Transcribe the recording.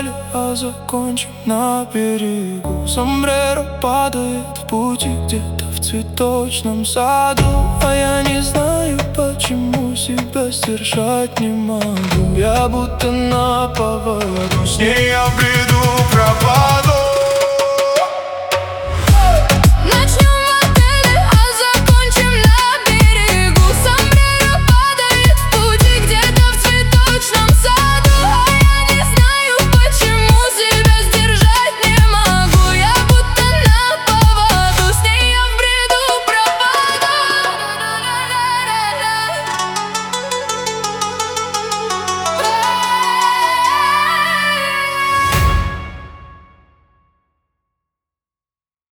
начале, а закончим на берегу. Сомбреро падает в пути где-то в цветочном саду, а я не знаю, почему себя сдержать не могу. Я будто на поводу, с ней я бреду, пропаду.